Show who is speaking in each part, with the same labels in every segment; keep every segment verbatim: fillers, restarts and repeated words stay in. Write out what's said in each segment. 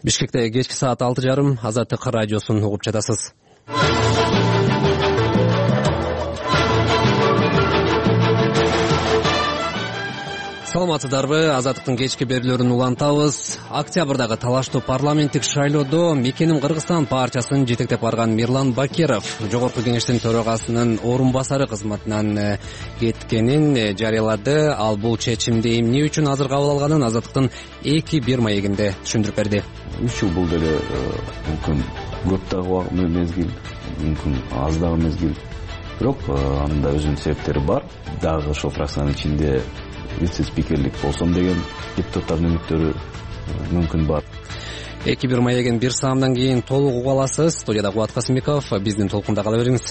Speaker 1: Бишкекте кечки саат алты жарым Азаттык радиосун угуп жатасыз. Саламатсыздарбы? Азаттыктын кечки берүүлөрүн улантабыз. Октябрдагы талаштуу парламенттик шайлоодо Мекеним Кыргызстан партиясын жетектеп барган Мирлан Бакиров жогорку кеңештин төрагасынын орун басары кызматынан кеткенин жарыялады. Ал бул чечимди эмне үчүн азыр кабыл алганын Азаттыктын эки бир маегинде түшүндүрүп берди.
Speaker 2: үч жыл бул деле мүмкүн көп дагы мезгил, мүмкүн аз дагы мезгил. Бирок анын да өзүнүн себептери бар. Дагы ошол фракциянын ичинде вице-спикерлик болсом деген депутаттардын үмүттөрү мүмкүн бар.
Speaker 1: эки бир маегин бир саамдан кийин толук уга аласыз. Студияда Кубат Касымбеков, биздин толкунда кала бериңиз.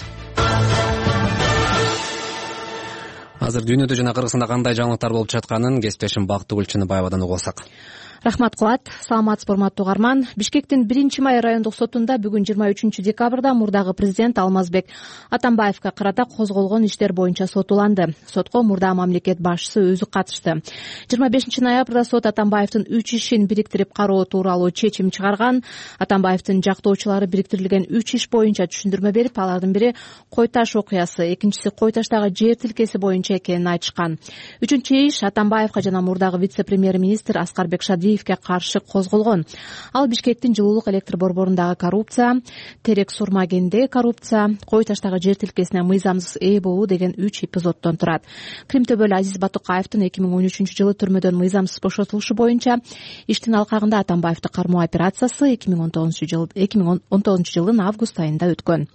Speaker 1: Азыр дүйнөдө жана Кыргызстанда кандай жаңылыктар болуп жатканын кесиптешим Бактыгүл Чыныбаевадан угуп алсак.
Speaker 3: Рахмат Кубат. Саламатсыз урматтуу угарман. Бишкектин биринчи май райондук сотунда бүгүн жыйырма үчүнчү декабрда мурдагы президент Алмазбек Атамбаевга карата козголгон иштер боюнча сот уланды. Сотко мурда мамлекет башчысы өзү катышты. жыйырма бешинчи ноябрда сот Атамбаевдин үч ишин бириктирип кароо тууралуу чечим чыгарган. Атамбаевдин жактоочулары бириктирилген үч иш боюнча түшүндүрмө берип, алардын бири Кой Таш окуясы, экинчиси Кой Таштагы жер тилкеси боюнча экенин айтышкан. Үчүнчү иш Атамбаевга жана мурдагы вице-премьер-министр Аскарбек Шадиевге каршы козголгон. Ал Бишкектин жылуулук электр борборундагы коррупция, Терек Сурмагендеги коррупция, Кой Таштагы жер тилкесине мыйзамсыз ээ болуу деген үч эпизоддон турат. Крим төбөлү Азиз Батукаевдин эки миң он үчүнчү жылы түрмөдөн мыйзамсыз бошотулушу боюнча иштин алкагында Атамбаевди кармоо операциясы эки миң он тогузунчу жыл эки миң он тогузунчу жылдын август айында өткөн.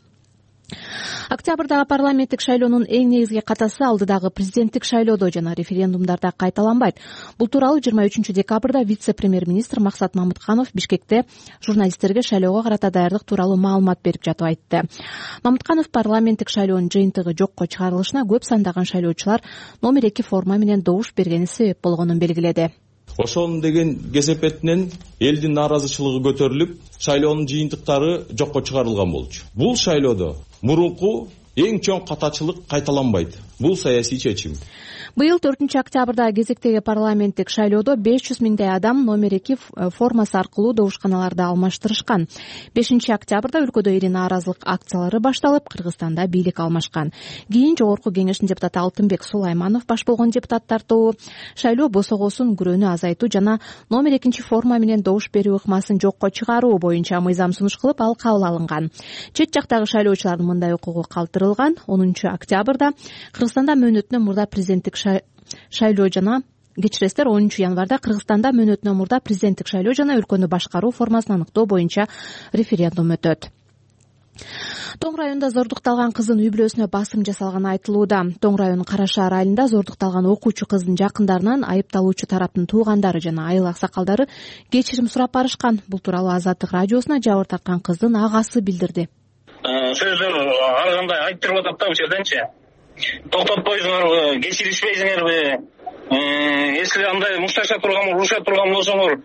Speaker 3: Октябрдагы парламенттик шайлоонун эң негизги катасы алдыдагы президенттик шайлоодо жана референдумдарда кайталанбайт. Бул тууралуу жыйырма үчүнчү декабрда вице-премьер-министр Максат Мамытканов Бишкекте журналисттерге шайлоого карата даярдык тууралуу маалымат берип жатып айтты. Мамытканов парламенттик шайлоонун жыйынтыгы жокко чыгарылышына көп сандаган шайлоочулар номер эки форма менен добуш бергени себеп болгонун белгиледи.
Speaker 4: Ошонун деген кесепетинен элдин нааразычылыгы көтөрүлүп, шайлоонун жыйынтыктары жокко чыгарылган болчу. Бул шайлоодо мурунку эң чоң катачылык кайталанбайт. Бул саясий чечим.
Speaker 3: Быйыл төртүнчү октябрда кезектеги парламенттик шайлоодо беш жүз миңдей адам номер эки формасы аркылуу добушканаларды алмаштырышкан. бешинчи октябрда өлкөдө ири нааразылык акциялары башталып, Кыргызстанда бийлик алмашкан. Кийин жогорку кеңештин депутаты Алтынбек Сулайманов баш болгон депутаттар тобу шайлоо босогосун күрөөнү азайтуу жана номер экинчи форма менен добуш берүү ыкмасын жокко чыгаруу боюнча мыйзам сунуш кылып, ал кабыл алынган. Чет жактагы шайлоочулардын мындай укугу калтырылган. онунчу октябрда Кыргызстанда мөөнөтүнөн мурда президенттик шайлоо жана кечиресиздер онунчу январда Кыргызстанда мөөнөтүнөн мурда президенттик шайлоо жана өлкөнү башкаруу формасын аныктоо боюнча референдум өтөт. Тоң районунда зордукталган кыздын үй бүлөсүнө басым жасалганы айтылууда. Тоң районунун Кара Шаар айылында зордукталган окуучу кыздын жакындарынан айыпталуучу тараптын туугандары жана айыл аксакалдары кечирим сурап барышкан. Бул тууралуу Азаттык радиосуна жабыр тарткан кыздын агасы билдирди.
Speaker 5: Сөздөр ар кандай айтып атат да бул жерденчи. Токтотпойсуңар, кечиришпейсиңерби? Если андай мушташа турган, уруша турган болсоңор,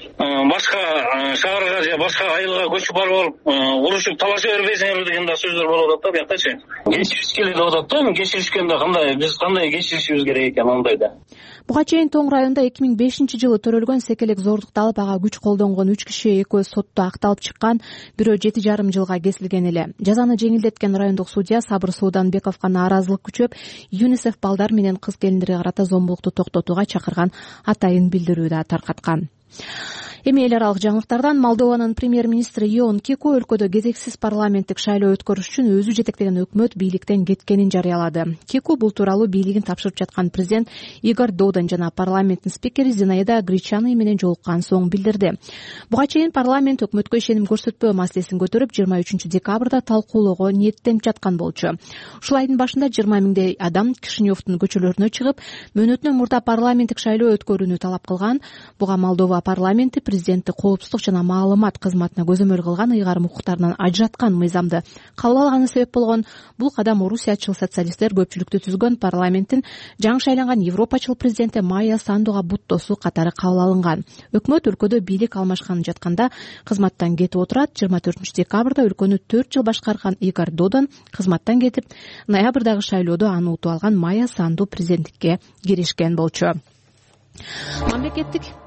Speaker 5: башка шаарга же башка айылга көчүп барып алып, урушуп талаша бербейсиңерби деген да сөздөр болуп атат да буяктачы. Кечириш керек деп атат да, кечиришкенде кандай биз кандай кечиришибиз керек экен андайда.
Speaker 3: Буга чейин Тоң районунда эки миң бешинчи жылы төрөлгөн секелек зордукталып, ага күч колдонгон үч киши экөө сотто акталып чыккан, бирөө жети жарым жылга кесилген эле. Жазаны жеңилдеткен райондук судья Сабыр Сууданбековго нааразылык күчөп, ЮНИСЕФ балдар менен кыз келиндерге карата зомбулукту токтотууга чакырган атайын билдирүү да таркаткан. Эми эл аралык жаңылыктардан Молдованын премьер-министри Ион Кеку өлкөдө кезексиз парламенттик шайлоо өткөрүш үчүн өзү жетектеген өкмөт бийликтен кеткенин жарыялады. Кеку бул тууралуу бийлигин тапшырып жаткан президент Игорь Додон жана парламенттин спикери Зинаида Гречаны менен жолуккан соң билдирди. Буга чейин парламент өкмөткө ишеним көрсөтпөө маселесин көтөрүп, жыйырма үчүнчү декабрда талкуулоого ниеттенип жаткан болчу. Ушул айдын башында жыйырма миңдей адам Кишиневдин көчөлөрүнө чыгып, мөөнөтүнөн мурда парламенттик шайлоо өткөрүүнү талап кылган. Буга Молдова парламенти президентти коопсуздук жана маалымат кызматына көзөмөл кылган ыйгарым укуктарынан ажыраткан мыйзамды кабыл алганы себеп болгон. Бул кадам орусиячыл социалисттер көпчүлүктү түзгөн парламенттин жаңы шайланган европачыл президенти Майя Сандуга буттосу катары кабыл алынган. Өкмөт өлкөдө бийлик алмашкан жатканда кызматтан кетип отурат. жыйырма төртүнчү декабрда өлкөнү төрт жыл башкарган Игорь Додон кызматтан кетип, ноябрдагы шайлоодо аны утуп алган Майя Санду президенттикке киришкен болчу. Мамлекеттик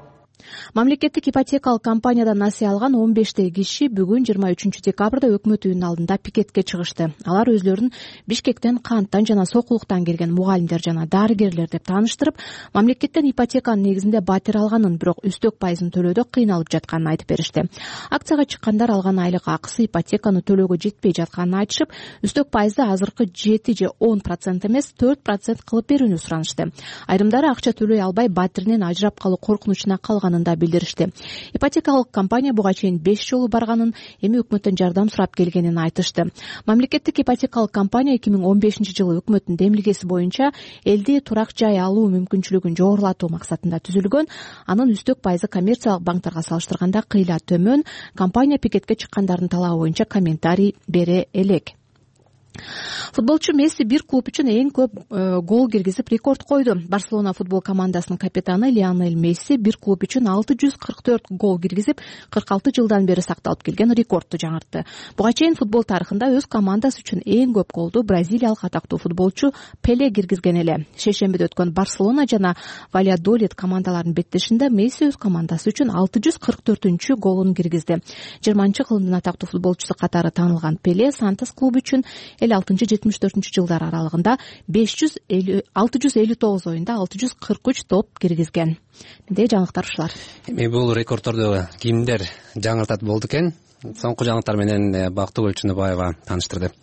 Speaker 3: Мамлекеттик ипотекалык компаниядан насыя алган он бештей киши бүгүн жыйырма үчүнчү декабрда өкмөт үйүнүнүн алдында пикетке чыгышты. Алар өзлөрүн Бишкектен, Канттан жана Сокулуктан келген мугалимдер жана дарыгерлер деп тааныштырып, мамлекеттен ипотеканын негизинде батир алганын, бирок үстөк пайызын төлөөдө кыйналып жатканын айтып беришти. Акцияга чыккандар алган айлык акысы ипотеканы төлөөгө жетпей жатканын айтышып, үстөк пайызды азыркы жети же он процент эмес төрт процент кылып берүүнү суранышты. Айрымдары акча төлөй албай батиринен ажырап калуу коркунучуна калганын да билдиришти. Ипотекалык компания буга чейин беш жолу барганын, эми өкмөттөн жардам сурап келгенин айтышты. Мамлекеттик ипотекалык компания эки миң он бешинчи жылы өкмөттүн демилгеси боюнча элди турак жай алуу мүмкүнчүлүгүн жогорулатуу максатында түзүлгөн. Анын үстөк пайызы коммерциялык банктарга салыштырганда кыйла төмөн. Компания пикетке чыккандардын талабы боюнча комментарий бере элек. Футболчу Месси бир клуб үчүн эң көп гол киргизип рекорд койду. Барселона футбол командасынын капитаны Лионель Месси бир клуб үчүн алты жүз кырк төрт гол киргизип, кырк алты жылдан бери сакталып келген рекордду жаңыртты. Буга чейин футбол тарыхында өз командасы үчүн эң көп голду бразилиялык атактуу футболчу Пеле киргизген эле. Шейшембиде өткөн Барселона жана Вальядолид командаларынын беттешинде Месси өз командасы үчүн алты жүз кырк төртүнчү голун киргизди. жыйырманчы кылымдын атактуу футболчусу катары таанылган Пеле Сантос клубу үчүн элүү алтынчы жетимиш төртүнчү жылдар аралыгында алты жүз элүү тогуз оюнда алты жүз кырк үч топ киргизген. Мындай жаңылыктар ушулар.
Speaker 1: Эми бул рекордторду кимдер жаңыртат болду экен? Соңку жаңылыктар менен Бактыгүл Чыныбаева тааныштырды.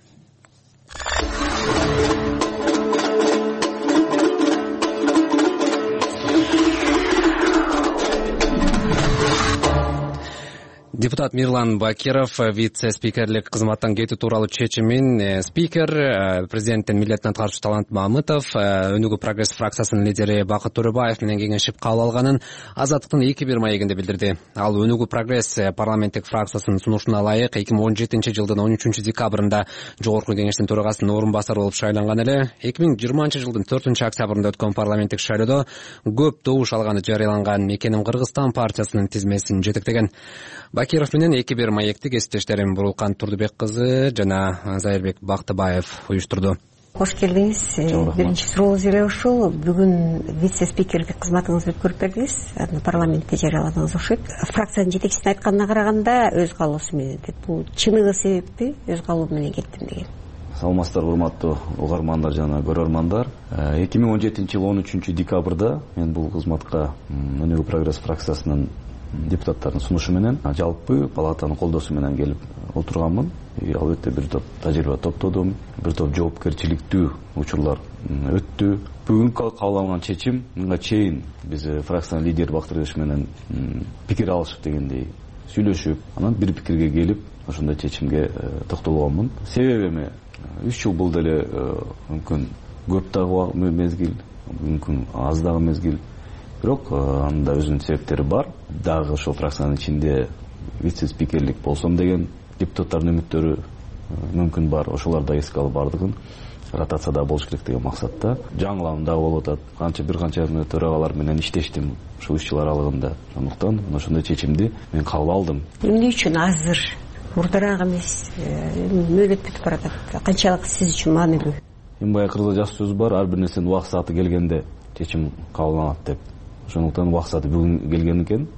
Speaker 1: Депутат Мирлан Бакиров вице-спикерлик кызматтан кетүү тууралуу чечимин спикер, президенттин милдетине каршы Талант Мамытов, Өнүгүү прогресс фракциясынын лидери Бакыт Төрөбаев менен кеңешип кабыл алганын Азаттыктын эки бир маегинде билдирди. Ал Өнүгүү прогресс парламенттик фракциясынын сунушуна ылайык эки миң он жетинчи жылдын он үчүнчү декабрында жогорку кеңештин төрагасынын орун басары болуп шайланган эле. эки миң жыйырманчы жылдын төртүнчү октябрында өткөн парламенттик шайлоодо көп добуш алганы жарыяланган Мекеним Кыргызстан партиясынын тизмесин жетектеген. Бакиров менен эки бир маекти кесиптештерим Бурулкан Турдубек кызы жана Зайырбек Бактыбаев уюштурду.
Speaker 6: Кош келдиңиз. Биринчи сурообуз эле ушул. Бүгүн вице-спикерлик кызматыңызды өткөрүп бердиңиз. Парламентте жарыяладыңыз окшойт. Фракциянын жетекчисинин айтканына караганда өз каалоосу менен деп. Бул чыныгы себеппи? Өз каалоом менен кеттим деген.
Speaker 2: Саламатсыздар, урматтуу угармандар жана көрөрмандар. эки миң он жетинчи жылы он үчүнчү декабрда мен бул кызматка Өнүгүү прогресс фракциясынын депутаттардын сунушу менен жалпы палатанын колдоосу менен келип отурганмын. Албетте бир топ тажрыйба топтодум, бир топ жоопкерчиликтүү учурлар өттү. Бүгүнкү кабыл алган чечим мынга чейин биз фракциянын лидери Бактырбек менен пикир алышып дегендей сүйлөшүп, анан бир пикирге келип ошондой чечимге токтолгонмун. Себеби эми үч жыл бул деле мүмкүн көп дагы мезгил, мүмкүн аз дагы мезгил. Бирок анда өзүнүн себептери бар. Дагы ошол фракциянын ичинде вице-спикерлик болсом деген депутаттардын үмүттөрү мүмкүн бар. Ошолор да эске алып бардыгын ротацияда болуш керек деген максатта. Жаңылам дагы болуп атат. Канча бир канча төрагалар менен иштештим ушул үч жыл аралыгында. Ошондуктан ошондой чечимди мен кабыл алдым.
Speaker 6: Эмне үчүн азыр? Мурдараак эмес, мөөнөт бүтүп баратат. Канчалык сиз үчүн маанилүү?
Speaker 2: Эми баягы кыргызча жакшы сөз бар, ар бир нерсенин убакыт сааты келгенде чечим кабылданат деп. Ошондуктан убакыт сааты бүгүн келген экен.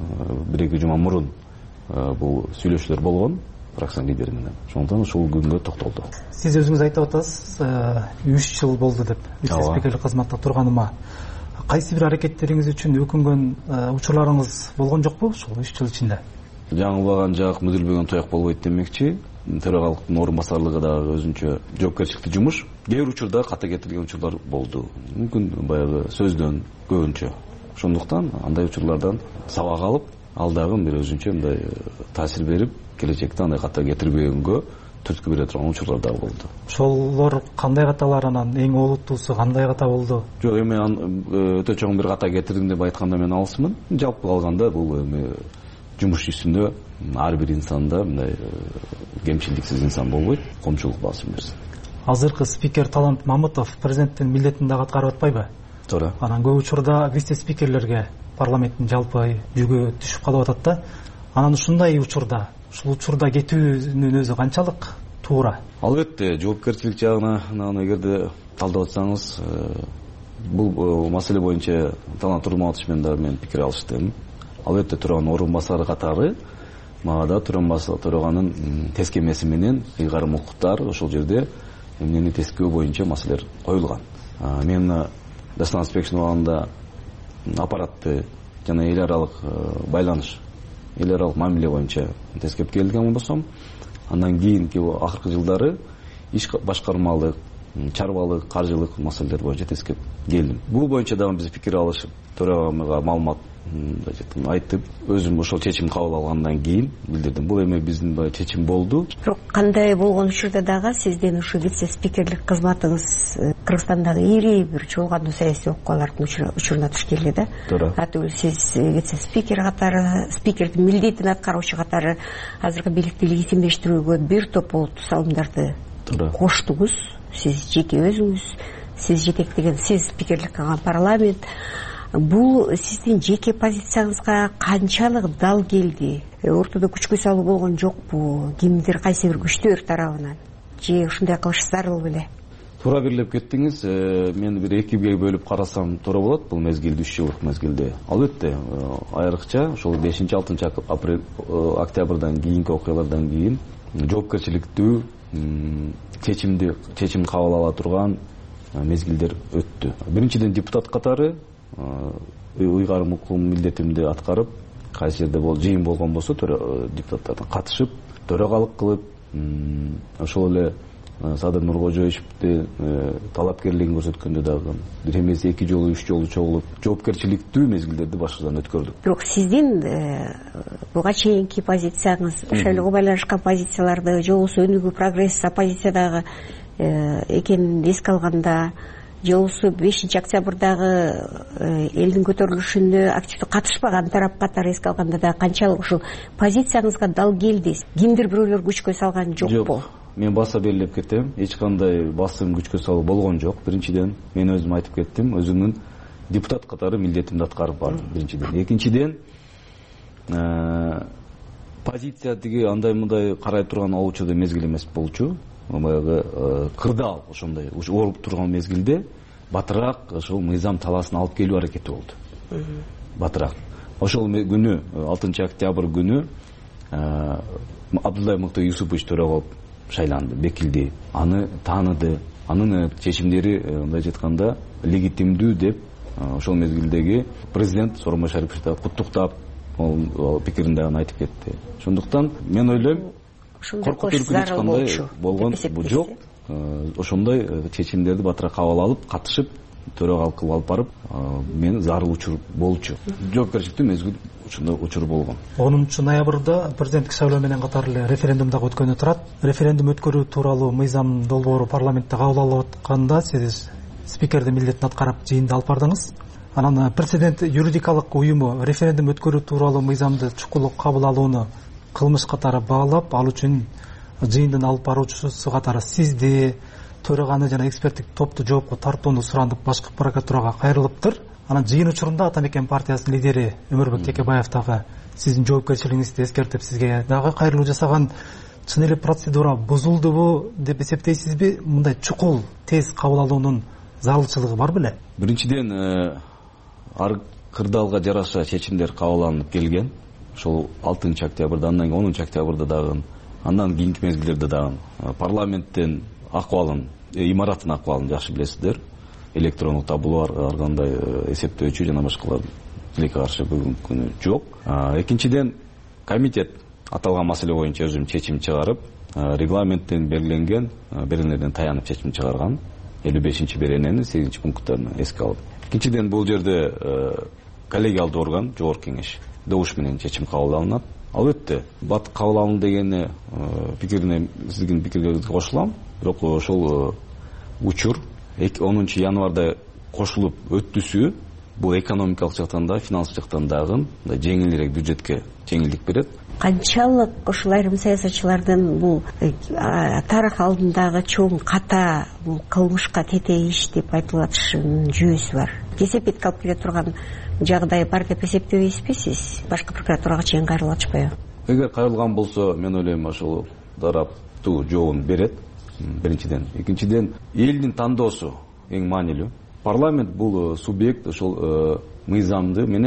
Speaker 2: Бир эки жума мурун бул сүйлөшүүлөр болгон фракциянын лидери менен. Ошондуктан ушул күнгө токтолду.
Speaker 7: Сиз өзүңүз айтып атасыз, үч жыл болду деп вице-спикерлик кызматта турганыма. Кайсы бир аракеттериңиз үчүн өкүнгөн учурларыңыз болгон жокпу ушул үч жыл ичинде?
Speaker 2: Жаңылбаган жак, мүдүлбөгөн тояк болбойт демекчи. Төрагалыктын орун басарлыгы дагы өзүнчө жоопкерчиликтүү жумуш. Кээ бир учурда ката кетирилген учурлар болду. Мүмкүн баягы сөздөн көбүнчө. Ошондуктан андай учурлардан сабак алып, ал дагы бир өзүнчө мындай таасир берип, келечекте андай ката кетирбегөнгө түрткү бере турган учурлар дагы болду.
Speaker 7: Ошолор кандай каталар, анан эң олуттуусу кандай ката болду?
Speaker 2: Жок, эми өтө чоң бир ката кетирдим деп айтканда мен алысмын. Жалпы калганда бул эми жумуш жүзүндө ар бир инсанда мындай кемчиликсиз инсан болбойт, коомчулук баасын берсин.
Speaker 7: Азыркы спикер Талант Мамытов президенттин милдетин дагы аткарып атпайбы?
Speaker 2: Туура.
Speaker 7: Анан көп учурда вице-спикерлерге парламенттин жалпы жүгү түшүп калып атат да. Анан ушундай учурда, ушул учурда кетүүнүн өзү канчалык туура?
Speaker 2: Албетте, жоопкерчилик жагынан эгерде талдап атсаңыз, бул маселе боюнча Талант Турдуматович менен дагы мен пикир алыштым. албетте төраганын орун басары катары мага да төраганын тескемеси менен ыйгарым укуктар ошол жерде эмнени тескөө боюнча маселелер коюлган. Мен Дастан Спекшин убагында аппаратты жана эл аралык байланыш, эл аралык мамиле боюнча тескеп келген болсом, андан кийинки акыркы жылдары иш башкармалык, чарбалык, каржылык маселелер боюнча тескеп келдим. Бул боюнча дагы биз пикир алышып, төрагамга маалымат айтып, өзүм ошол чечим кабыл алгандан кийин билдирдим. Бул эми биздин чечим болду.
Speaker 6: Бирок кандай болгон учурда дагы сиздин ушу вице-спикерлик кызматыңыз Кыргызстандагы ири бир чогулган саясий окуялардын учуруна туш келди да. Атуу сиз вице-спикер катары, спикердин милдетин аткаруучу катары азыркы бийликти легитимдештирүүгө бир топ салымдарды коштуңуз. Сиз жеке өзүңүз, сиз жетектеген, сиз спикерлик кылган парламент. Бул сиздин жеке позицияңызга канчалык дал келди? Ортодо күчкө салуу болгон жокпу? Кимдир, кайсы бир күчтөр тарабынан? Же ушундай кылыш зарыл беле?
Speaker 2: Туура бирлеп кеттиңиз. Мен бир экиге бөлүп карасам туура болот. Бул мезгилде, үч жылдык мезгилде. Албетте, айрыкча ошол бешинчи алтынчы апрель октябрдан кийинки окуялардан кийин жоопкерчиликтүү чечимди чечим кабыл ала турган мезгилдер өттү. Биринчиден депутат катары ыйгарым укугум милдетимди аткарып, кайсы жерде бол жыйын болгон болсо депутаттардан катышып, төрагалык кылып, ошол эле Садыр Нуркожоевичти талапкерлигин көрсөткөндө дагы бир эмес эки жолу, үч жолу чогулуп, жоопкерчиликтүү мезгилдерди башкадан өткөрдүк.
Speaker 6: Бирок сиздин буга чейинки позицияңыз, шайлоого байланышкан позицияларды, же болбосо өнүгүү, прогресс оппозициядагы экенин эске алганда, же болбосо бешинчи октябрдагы элдин көтөрүлүшүнө активдүү катышпаган тарап катары эске алганда да канчалык ушул позицияңызга дал келди? Кимдир бирөөлөр күчкө салган жокпу?
Speaker 2: Мен баса белгилеп кетем, эч кандай басым күчкө салуу болгон жок. Биринчиден, мен өзүм айтып кеттим, өзүмдүн депутат катары милдетимди аткарып бардым. Биринчиден. Экинчиден, позиция тиги андай-мындай карай турган ал учурда мезгил эмес болчу. Баягы кырдаал ошондой ооруп турган мезгилде батыраак ошол мыйзам талаасын алып келүү аракети болду. Батыраак. Ошол күнү, алтынчы октябрь күнү, Абдуллай Мыкты Юсупович төрага шайланды, бекилди, аны тааныды, анын чечимдери мындай жетканда легитимдүү деп ошол мезгилдеги президент Сооронбай Шариповичти куттуктап, ал пикирин дагы айтып кетти. Ошондуктан мен ойлойм, коркуп түркүн эч кандай болгон жок. Ошондой чечимдерди батыраак кабыл алып, катышып, төрагалык кылып алып барып, мен зарыл учур болчу. Жоопкерчиликтүү мезгил ушундай учур болгон.
Speaker 7: онунчу ноябрда президенттик шайлоо менен катар эле референдум дагы өткөнү турат. Референдум өткөрүү тууралуу мыйзам долбоору парламентте кабыл алып атканда сиз спикердин милдетин аткарып жыйынды алып бардыңыз. Анан президент юридикалык уюму референдум өткөрүү тууралуу мыйзамды чукул кабыл алууну кылмыш катары баалап, ал үчүн жыйындын алып баруучусу катары сизди, төраганы жана эксперттик топту жоопко тартууну сурандып башкы прокуратурага кайрылыптыр. Анан жыйын учурунда Ата Мекен партиясынын лидери Өмүрбек Текебаев дагы сиздин жоопкерчилигиңизди эскертип сизге дагы кайрылуу жасаган. Чын эле процедура бузулдубу деп эсептейсизби? Мындай чукул тез кабыл алуунун зарылчылыгы бар беле?
Speaker 2: Биринчиден, ар кырдаалга жараша чечимдер кабыл алынып келген. Ошол алтынчы октябрда, андан кийин онунчу октябрда дагы, андан кийинки мезгилдерде дагы парламенттин акыбалын, имараттын акыбалын жакшы билесиздер. Электрондук табулу ар кандай эсептөөчү жана башкалар тилекке каршы бүгүнкү күнү жок. Экинчиден, комитет аталган маселе боюнча өзүм чечим чыгарып, регламенттен белгиленген беренелерден таянып чечим чыгарган. элүү бешинчи берененин сегизинчи пункттарын эске алып. Экинчиден, бул жерде коллегиалдуу орган, жогорку кеңеш добуш менен чечим кабыл алынат. Албетте, бат кабыл алынды дегени пикирине, сиздин пикириңизге кошулам. Бирок ошол учур онунчу январда кошулуп өттүсү бул экономикалык жактан да, финанс жактан дагы жеңилирээк бюджетке жеңилдик берет.
Speaker 6: Канчалык ошол айрым саясатчылардын бул тарых алдындагы чоң ката бул кылмышка тете иш деп айтылып атышынын жүйөсү бар. Кесепетке алып келе турган жагдай бар деп эсептебейсизби сиз? Башкы прокуратурага чейин кайрылып атышпайбы?
Speaker 2: Эгер кайрылган болсо, мен ойлойм ошол тараптуу жообун берет. Биринчиден, экинчиден, элдин тандоосу эң маанилүү. Парламент бул субъект ошол мыйзамды менен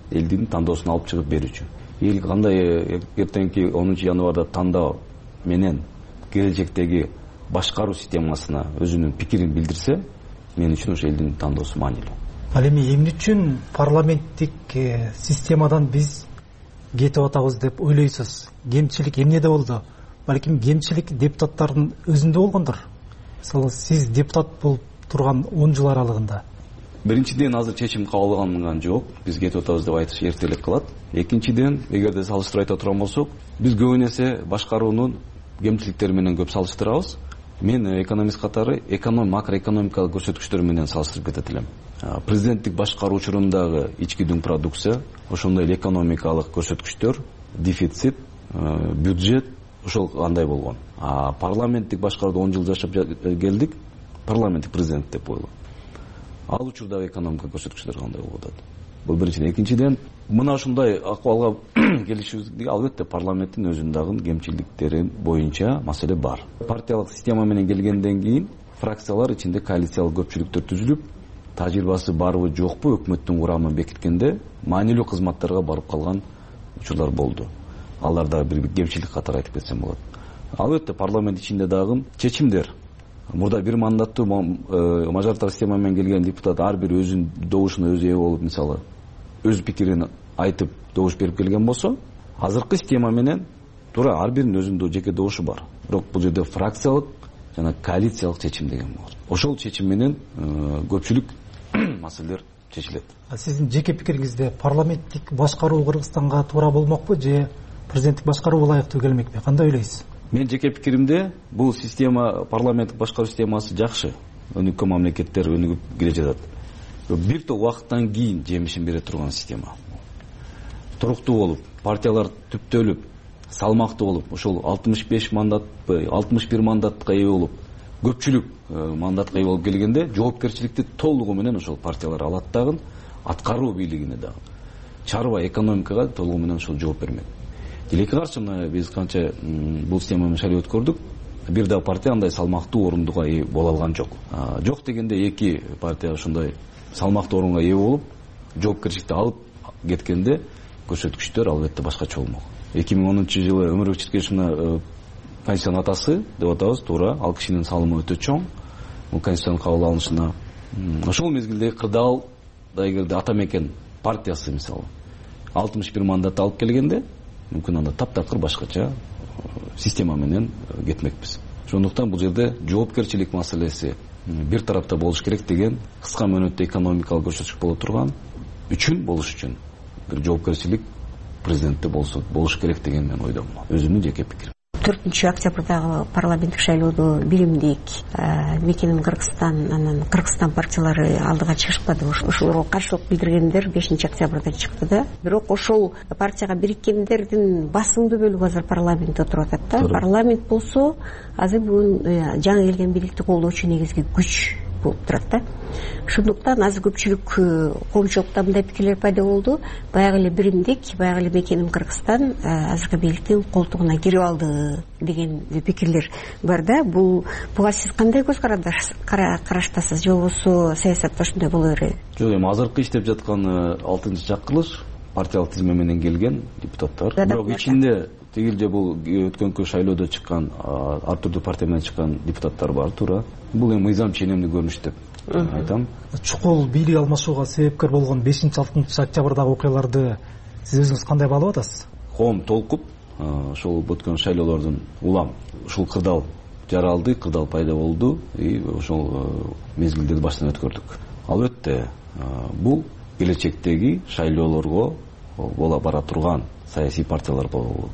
Speaker 2: элдин тандоосун алып чыгып берүүчү. Эл кандай эртеңки онунчу январда тандоо менен келечектеги башкаруу системасына өзүнүн пикирин билдирсе, мен үчүн ошо элдин тандоосу маанилүү.
Speaker 7: Ал эми эмне үчүн парламенттик системадан биз кетип атабыз деп ойлойсуз? Кемчилик эмнеде болду? Балким кемчилик депутаттардын өзүндө болгондур. Мисалы, сиз депутат болуп турган он жыл аралыгында.
Speaker 2: Биринчиден, азыр чечим кабыл алынган жок. Биз кетип атабыз деп айтыш эртелик кылат. Экинчиден, эгерде салыштырып айта турган болсок, биз көбүнесе башкаруунун кемчиликтери менен көп салыштырабыз. Мен экономист катары эконом макроэкономикалык көрсөткүчтөр менен салыштырып кетет элем. Президенттик башкаруу учурундагы ички дүң продукция, ошондой эле экономикалык көрсөткүчтөр, дефицит, бюджет ошол кандай болгон. А парламенттик башкарууда он жыл жашап келдик, парламенттик президент деп коелу. Ал учурдагы экономика көрсөткүчтөр кандай болуп атат? Бул биринчиден. Экинчиден, мына ушундай акыбалга келишүүбүздө албетте парламенттин өзүнүн дагы кемчиликтери боюнча маселе бар. Партиялык система менен келгенден кийин фракциялар ичинде коалициялык көпчүлүктөр түзүлүп, тажрыйбасы барбы жокпу өкмөттүн курамын бекиткенде маанилүү кызматтарга барып калган учурлар болду. Аларда бир кемчилик катары айтып кетсем болот. Албетте парламент ичинде дагы чечимдер. Мурда бир мандаттуу мажоритар система менен келген депутат ар бир өзүнүн добушуна өзү ээ болуп, мисалы, өз пикирин айтып добуш берип келген болсо, азыркы система менен туура ар биринин өзүнүн жеке добушу бар. Бирок бул жерде фракциялык жана коалициялык чечим деген бар. Ошол чечим менен көпчүлүк маселелер чечилет.
Speaker 7: Сиздин жеке пикириңизде парламенттик башкаруу Кыргызстанга туура болмокпу же президенттик башкаруу ылайыктуу келмекпи? Кандай ойлойсуз?
Speaker 2: Мен жеке пикиримде бул система, парламенттик башкаруу системасы жакшы. Өнүккөн мамлекеттер өнүгүп келе жатат. Бир топ убакыттан кийин жемишин бере турган система. Туруктуу болуп, партиялар түптөлүп, салмактуу болуп, ошол алтымыш беш мандатпы, алтымыш бир мандатка ээ болуп, көпчүлүк мандатка ээ болуп келгенде жоопкерчиликти толугу менен ошол партиялар алат дагы, аткаруу бийлигине дагы. Чарба экономикага толугу менен ошол жооп бермек. Тилекке каршы биз канча бул система менен шайлоо өткөрдүк, бир да партия андай салмактуу орундуга ээ боло алган жок. Жок дегенде эки партия ошондой салмактуу орунга ээ болуп, жоопкерчиликти алып кеткенде көрсөткүчтөр албетте башкача болмок. эки миң онунчу жылы Өмүрбек Чиркешевна конституциянын атасы деп атабыз, туура, ал кишинин салымы өтө чоң. Бул конституциянын кабыл алынышына ошол мезгилде Кырдаал эгерде ата мекен партиясы мисалы алтымыш бир мандат алып келгенде, мүмкүн анда таптакыр башкача система менен кетмекпиз. Ошондуктан бул жерде жоопкерчилик маселеси бир тарапта болуш керек деген кыска мөөнөттө экономикалык көрсөткүч боло турган үчүн болуш үчүн бир жоопкерчилик президентте болсо болуш керек деген мен ойдомун. Өзүмдүн жеке пикирим.
Speaker 6: төртүнчү октябрдагы парламенттик шайлоодо биримдик Мекеним Кыргызстан, анан Кыргызстан партиялары алдыга чыгышпады. Ошолорго каршылык билдиргендер бешинчи октябрда чыкты да. Бирок ошол партияга бириккендердин басымдуу бөлүгү азыр парламентте отуруп атат да. Парламент болсо азыр бүгүн жаңы келген бийликти колдоочу негизги күч болуп турат да. Ошондуктан азыр көпчүлүк коомчулукта мындай пикирлер пайда болду. Баягы эле биримдик, баягы эле Мекеним Кыргызстан азыркы бийликтин колтугуна кирип алды деген пикирлер бар да. Бул буга сиз кандай көз караштасыз? Же болбосо саясатта ушундай боло береби?
Speaker 2: Жок, эми азыркы иштеп жаткан алтынчы чакырылыш партиялык тизме менен келген депутаттар. Бирок ичинде тигил же бул өткөнкү шайлоодо чыккан ар түрдүү партия менен чыккан депутаттар бар, туура. Бул эми мыйзам ченемдүү көрүнүш деп айтам.
Speaker 7: Чукул бийлик алмашууга себепкер болгон бешинчи алтынчы октябрдагы окуяларды сиз өзүңүз кандай баалап атасыз?
Speaker 2: Коом толкуп, ошол өткөн шайлоолордун улам ушул Кырдаал жаралды, Кырдаал пайда болду и ошол мезгилдерди баштан өткөрдүк. Албетте бул келечектеги шайлоолорго бола бара турган саясий партиялар болобу,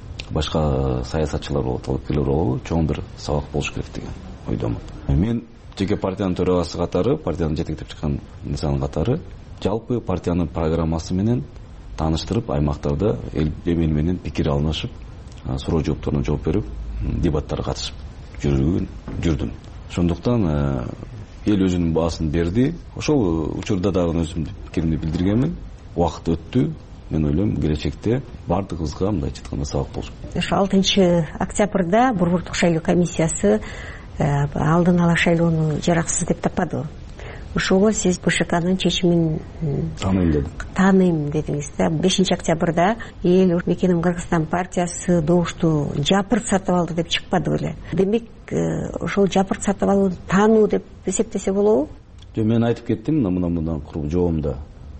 Speaker 2: башка саясатчылар болобу, талапкерлер болобу, чоң бир сабак болуш керек деген ойдомун. Мен жеке партиянын төрагасы катары, партиянын жетектеп чыккан инсан катары, жалпы партиянын программасы менен тааныштырып, аймактарда эл менен пикир алмашып, суроо жоопторуна жооп берип, дебаттарга катышып жүрдүм. Ошондуктан эл өзүнүн баасын берди. Ошол учурда дагы өзүмдүн пикиримди билдиргенмин. Убакыт өттү. Мен ойлойм, келечекте бардыгыбызга мындайча айтканда сабак болуш.
Speaker 6: Ошо алтынчы октябрда Борбордук шайлоо комиссиясы алдын ала шайлоону жараксыз деп таппады. ошого сиз БШКнын чечимин
Speaker 2: тааныйм дедим
Speaker 6: тааныйм дедиңиз да. бешинчи октябрда эл Мекеним Кыргызстан партиясы добушту жапырт сатып алды деп чыкпады беле. Демек ошол жапырт сатып алууну таануу деп эсептесе болобу?
Speaker 2: Жок, мен айтып кеттим мына мындан жообумда.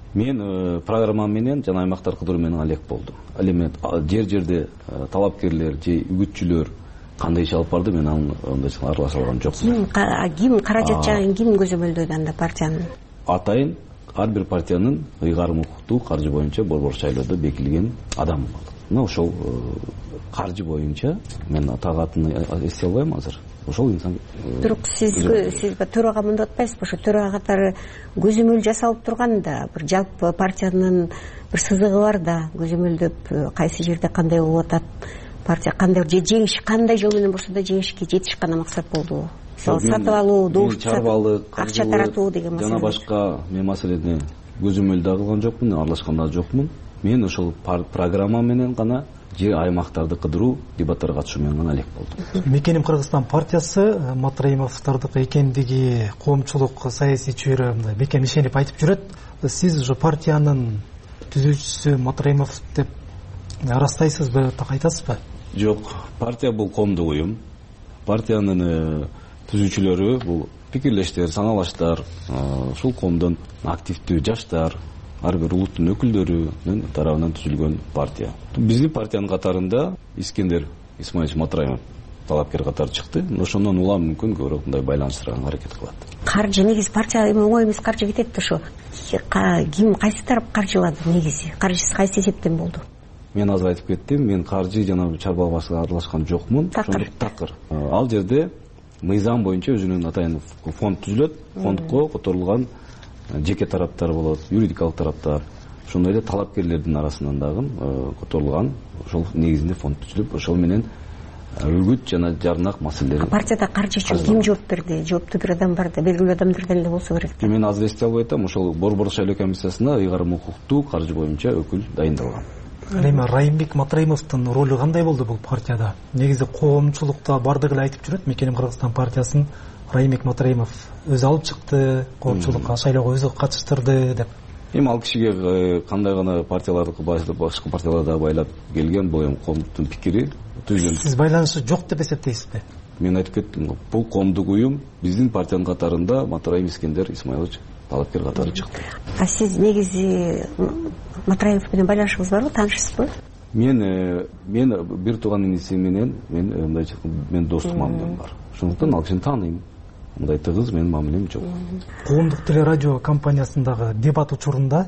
Speaker 2: Мен программам менен жана аймактар кыдыруу менен алек болдум. Ал эми жер жерде талапкерлер же үгүтчүлөр кандай иш алып барды, мен андай аралаша алган жокмун.
Speaker 6: Ким каражат жагын ким көзөмөлдөдү анда партиянын?
Speaker 2: Атайын ар бир партиянын ыйгарым укуктуу каржы боюнча борбор шайлоодо бекилген адам. Мына ошол каржы боюнча мен так атын эстей албайм азыр. Ошол инсан.
Speaker 6: Бирок сиз сиз төрага мындай атпайсызбы? Ошо төрага катары көзөмөл жасалып турганда, бир жалпы партиянын бир сызыгы бар да, көзөмөлдөп кайсы жерде кандай болуп атат, партия кандай жеңиш, кандай жол менен болсо да жеңишке жетиш гана максат болду. Сатып алуу, добушту сатып, акча таратуу деген маселе.
Speaker 2: Жана башка мен маселени көзөмөл да кылган жокмун, аралашкан да жокмун. Мен ошол программа менен гана же аймактарды кыдыруу, дебаттарга катышуу менен гана элек болдум.
Speaker 7: Мекеним Кыргызстан партиясы Матраимовдордуку экендиги коомчулук саясийчилери мындай бекем ишенип айтып жүрөт. Сиз ошо партиянын түзүүчүсү Матраимов деп арастайсызбы, так айтасызбы?
Speaker 2: Жок, партия бул коомдук уюм. Партиянын түзүүчүлөрү бул пикирлештер, саналаштар, ушул коомдон активдүү жаштар, ар бир улуттун өкүлдөрүнүн тарабынан түзүлгөн партия. Биздин партиянын катарында Искендер Исмаилович Матраимов талапкер катары чыкты. Ошондон улам мүмкүн көбүрөөк мындай байланыштырганга аракет кылат.
Speaker 6: Каржы негизи партия эми оңой эмес, каржы кетет ошо. Ким кайсы тарап каржылады негизи? Каржысы кайсы эсептен болду?
Speaker 2: Мен азыр айтып кеттим, мен каржы жана чарба башка аралашкан жокмун. Такыр. Ал жерде мыйзам боюнча өзүнүн атайын фонд түзүлөт. Фондко которулган жеке тараптар болот, юридикалык тараптар. Ошондой эле талапкерлердин арасынан дагы которулган ошол негизинде фонд түзүлүп, ошол менен үгүт жана жарнак маселелери.
Speaker 6: Партияда каржы үчүн ким жооп берди? Жооптуу бир адам бар да, белгилүү адамдардан эле болсо керек да.
Speaker 2: Мен азыр эстей албай атам, ошол борбор шайлоо комиссиясына ыйгарым укуктуу каржы боюнча өкүл дайындалган.
Speaker 7: Эми Райымбек Матраимовдун ролу кандай болду бул партияда? Негизи коомчулукта бардыгы эле айтып жүрөт, Мекеним Кыргызстан партиясын Райымбек Матраимов өзү алып чыкты, коомчулукка шайлоого өзү катыштырды деп.
Speaker 2: Эми ал кишиге кандай гана партияларды башка партияларда байлап келген, бул эми коомдуктун пикири.
Speaker 7: Сиз байланышы жок деп эсептейсизби?
Speaker 2: Мен айтып кеттим, бул коомдук уюм, биздин партиянын катарында Матраимов Искендер Исмаилович талапкер катары чыкты.
Speaker 6: А сиз негизи Матраимов менен байланышыңыз барбы, таанышсызбы?
Speaker 2: Мен мен бир тууган иниси менен мен мындай мен достук мамилем бар. Ошондуктан ал кишини тааныйм. Мындай тыгыз менин мамилем жок.
Speaker 7: Коомдук телерадио компаниясындагы дебат учурунда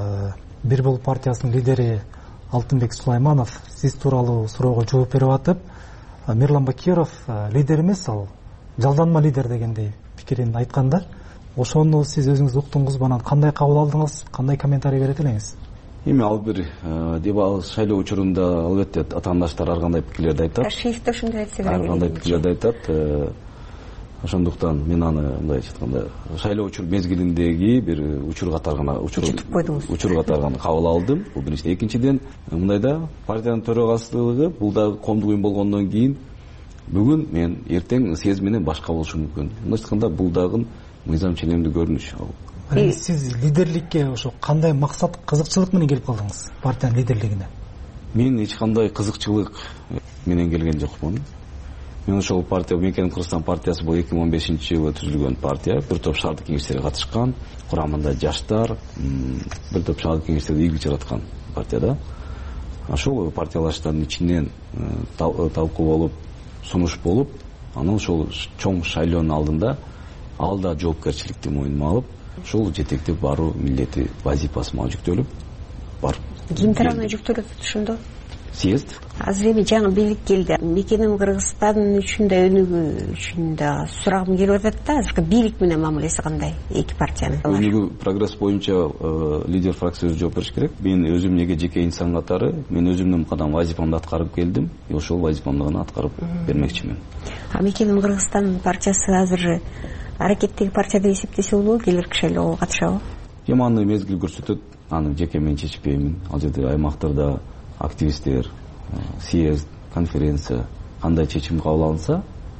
Speaker 7: Бир Болуп партиясынын лидери Алтынбек Сулайманов сиз тууралуу суроого жооп берип атып, Мирлан Бакиров лидер эмес, ал жалданма лидер дегендей пикирин айтканда, ошону сиз өзүңүз уктуңузбу, анан кандай кабыл алдыңыз, кандай комментарий берет элеңиз?
Speaker 2: Эми ал бир дебат шайлоо учурунда албетте атаандаштар ар кандай пикирлерди айтат.
Speaker 6: Шейхте ошондой айтса керек.
Speaker 2: Ар кандай пикирлерди айтат. Ошондуктан мен аны мындай айтканда шайлоо учур мезгилиндеги бир учур катары гана учур учур катары гана кабыл алдым. Бул биринчиден. Экинчиден, мындайда партиянын төрагачылыгы бул да коомдук уюм болгондон кийин бүгүн мен эртең съезд менен башка болушу мүмкүн. Мындайча айтканда бул дагы мыйзам ченемдүү көрүнүш.
Speaker 7: Сиз лидерликке ошо кандай максат, кызыкчылык менен келип калдыңыз партиянын лидерлигине?
Speaker 2: Мен эч кандай кызыкчылык менен келген жокмун. Мен ошол партия, Мекеним Кыргызстан партиясы бул эки миң он бешинчи жылы түзүлгөн партия. Бир топ шаардык кеңештерге катышкан, курамында жаштар, бир топ шаардык кеңештерде ийгилик жараткан партияда. Ошол партиялаштардын ичинен талкуу болуп, сунуш болуп, анан ошол чоң шайлоонун алдында ал да жоопкерчиликти мойнуна алып, ошол жетектеп баруу милдети, вазифасы мага жүктөлүп барып.
Speaker 6: Ким тарабынан жүктөлүп ошондо?
Speaker 2: Съезд.
Speaker 6: Азыр эми жаңы бийлик келди. Мекеним Кыргызстан үчүн да, өнүгүү үчүн да сурагым келип атат да, азыркы бийлик менен мамилеси кандай эки партиянын?
Speaker 2: Өнүгүү прогресс боюнча лидер фракция өзү жооп бериш керек. Мен өзүм неге жеке инсан катары, мен өзүмдүн кадам вазифамды аткарып келдим. Ошол вазифамды гана аткарып бермекчимин.
Speaker 6: А Мекеним Кыргызстан партиясы азыр аракеттеги партия деп эсептесе болобу, келерки шайлоого катышабы?
Speaker 2: Эми аны мезгил көрсөтөт. Аны жеке мен чечпеймин. Ал жерде аймактарда активисттер, съезд, конференция кандай чечим кабыл алынса,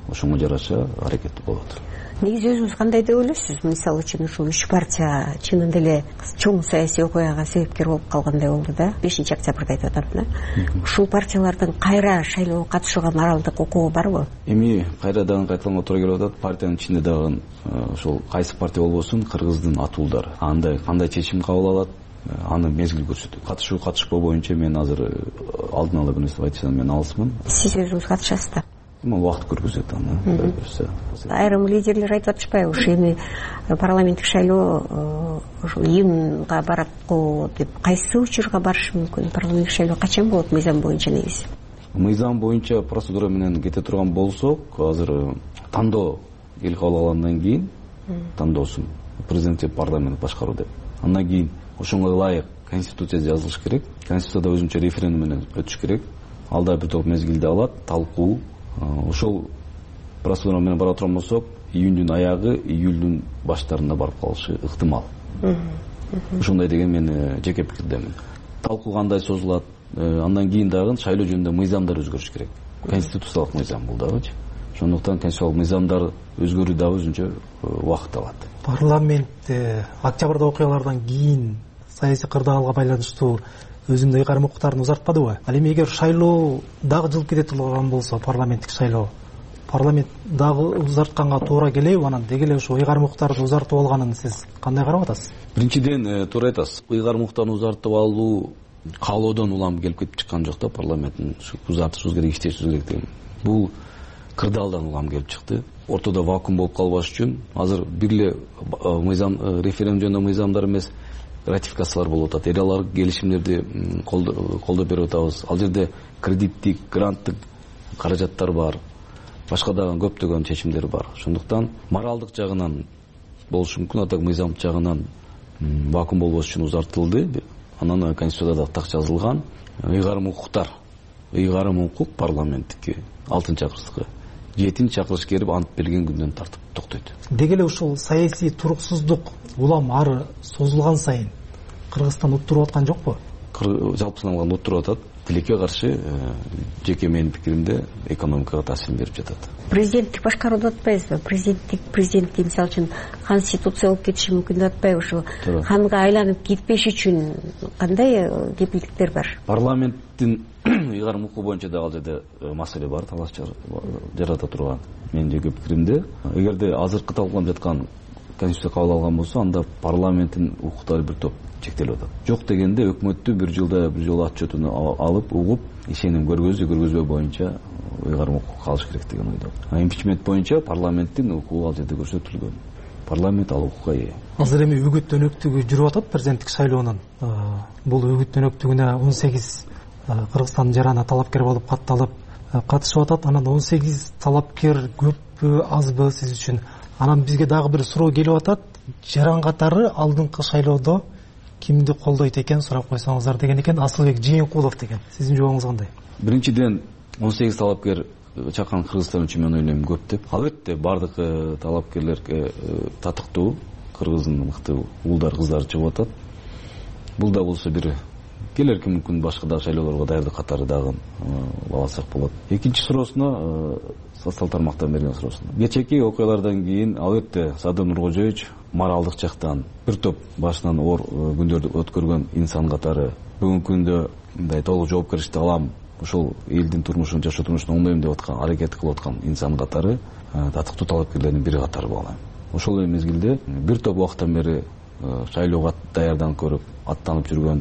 Speaker 2: ошого жараша аракет болот.
Speaker 6: Негизи өзүңүз кандай деп ойлойсуз? Мисалы үчүн ушул үч партия чынында эле чоң саясий окуяга себепкер болуп калгандай болду да, бешинчи октябрда айтып атам да. Ушул партиялардын кайра шайлоого катышууга моралдык укугу барбы?
Speaker 2: Эми кайрадан кайталанга туура келип атат. Партиянын ичинде дагы ошол кайсы партия болбосун кыргыздын атуулдары андай кандай чечим кабыл алат, аны мезгил көрсөтөт. Катышуу катышпоо боюнча мен азыр алдын ала бир нерсе айтышан мен алысмын.
Speaker 6: Сиз өзүңүз катышасыз да?
Speaker 2: Убакыт көргөзөт аны.
Speaker 6: Айрым лидерлер айтып атышпайбы, ушу эми парламенттик шайлоо ошо июнга баратку деп, кайсы учурга барышы мүмкүн? Парламенттик шайлоо качан болот мыйзам боюнча негизи?
Speaker 2: Мыйзам боюнча процедура менен кете турган болсок, азыр тандоо эл кабыл алгандан кийин тандоосун президент же парламент башкаруу деп. Андан кийин ошого ылайык конституция жазылыш керек. Конституцияда өзүнчө референдум менен өтүш керек. Алда бир топ мезгилди алат, талкуу. Ошол процедура менен бара турган болсок, июндүн аягы, июлдун баштарында барып калышы ыктымал. Ошондой деген мен жеке пикирдемин. Талкуу кандай созулат, андан кийин дагы шайлоо жөнүндө мыйзамдар өзгөрүш керек. Конституциялык мыйзам бул дагычы. Ошондуктан конституциялык мыйзамдар өзгөрүү дагы өзүнчө убакыт алат. Парламент
Speaker 7: октябрда окуялардан кийин саясий кырдаалга байланыштуу өзүнүн ыйгарым укуктарын узартпадыбы? Ал эми эгер шайлоо дагы жылып кете турган болсо, парламенттик шайлоо, парламент дагы узартканга туура келеби? Анан деги эле ошо ыйгарым укуктарды узартып алганын сиз кандай карап атасыз?
Speaker 2: Биринчиден, туура айтасыз. Ыйгарым укуктарын узартып алуу каалоодон улам келип кетип чыккан жок да, парламенттин узартышыбыз керек, иштешибиз керек деген. Бул кырдаалдан улам келип чыкты. Ортодо вакуум болуп калбаш үчүн азыр бир эле мыйзам, референдум жөнүндө мыйзамдар эмес, ратификациялар болуп атат. Эралар келишимдерди колдоп берип атабыз. Ал жерде кредиттик, гранттык каражаттар бар. Башка дагы көптөгөн чечимдер бар. Ошондуктан моралдык жагынан болушу мүмкүн, атак мыйзам жагынан вакуум болбош үчүн узартылды. Анан конституцияда да так жазылган. Ыйгарым укуктар, ыйгарым укук парламенттики алтынчы чакырышкы жетинчи чакырыш келип ант берген күндөн тартып токтойт.
Speaker 7: Деги эле ушул саясий туруксуздук улам ары созулган сайын Кыргызстан уттуруп аткан жокпу?
Speaker 2: Жалпы саналганда уттуруп атат. Тилекке каршы жеке менин пикиримде экономикага таасирин берип жатат.
Speaker 6: Президенттик башкарууду атпайбызбы? Президенттик президентти мисалы үчүн конституция болуп кетиши мүмкүн деп атпайбы? Ушул ханга айланып кетпеш үчүн кандай кепилдиктер бар?
Speaker 2: Парламенттин ыйгарым укугу боюнча да ал жерде маселе бар, талаш жарата турган. Менин жеке пикиримде, эгерде азыркы талкууланып жаткан конституция кабыл алган болсо, анда парламенттин укуктары бир топ чектелип атат. Жок дегенде өкмөттү бир жылда бир жолу отчетун алып, угуп, ишеним көргөзүү көргөзбөө боюнча ыйгарым укук калыш керек деген ойдо. Импичмент боюнча парламенттин укугу ал жерде көрсөтүлгөн. Парламент ал укукка ээ.
Speaker 7: Азыр эми үгүт өнөктүгү жүрүп атат президенттик шайлоонун. Бул үгүт өнөктүгүнө он сегиз Кыргызстандын жарана талапкер болуп катталып катышып атат. Анан он сегиз талапкер көппү, азбы сиз үчүн? Анан бизге дагы бир суроо келип атат. Жаран катары алдыңкы шайлоодо кимди колдойт экен сурап койсоңуздар деген экен. Асылбек Жээнкулов деген. Сиздин жообуңуз кандай?
Speaker 2: Биринчиден, он сегиз талапкер чакан Кыргызстан үчүн мен ойлойм көп деп. Албетте бардык талапкерлерге татыктуу Кыргыздын мыкты уулдар, кыздар чыгып атат. Бул да болсо бир келерки мүмкүн башка да шайлоолорго даярдык катары дагы алсак болот. Экинчи суроосуна, социал тармактан берген суроосуна. Кечээки окуялардан кийин албетте Садыр Нуркожоевич моралдык жактан бир топ башынан оор күндөрдү өткөргөн инсан катары бүгүнкү күндө мындай толук жоопкерчиликти алам, ошол элдин турмушун, жашоо турмушун оңдойм деп аткан, аракет кылып аткан инсан катары татыктуу талапкерлердин бири катары болом. Ошол эле мезгилде бир топ убакыттан бери шайлоого даярданып көрүп, аттанып жүргөн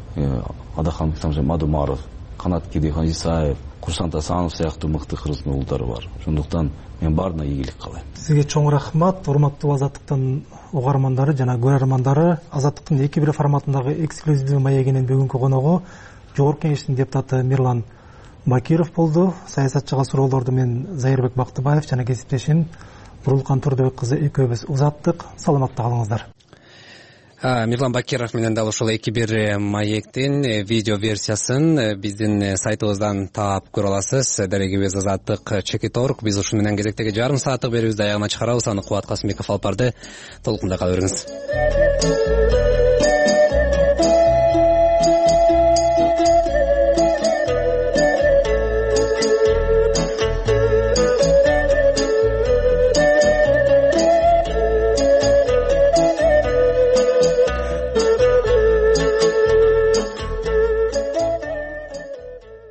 Speaker 2: Адахан Мадумаров, Канат Кедейхан Исаев, Курсант Асанов сыяктуу мыкты кыргыздын уулдары бар. Ошондуктан мен баарына ийгилик каалайм.
Speaker 7: Сизге чоң рахмат, урматтуу Азаттыктын угармандары жана көрөрмандары. Азаттыктын эки бир форматындагы эксклюзивдүү маегинин бүгүнкү коногу Жогорку Кеңештин депутаты Мирлан Бакиров болду. Саясатчыга суроолорду мен Зайырбек Бактыбаев жана кесиптешим Бурулкан Турдубек кызы экөөбүз узаттык. Саламатта калыңыздар.
Speaker 1: Мирлан Бакиров менен дал ушул эки бир маектин видео версиясын биздин сайтыбыздан таап көрө аласыз. Дарегибиз Азаттык чекит орг. Биз ушуну менен кезектеги жарым сааттык берүүбүздү аягына чыгарабыз. Аны Кубат Касымбеков алып барды. Толкунда кала бериңиз.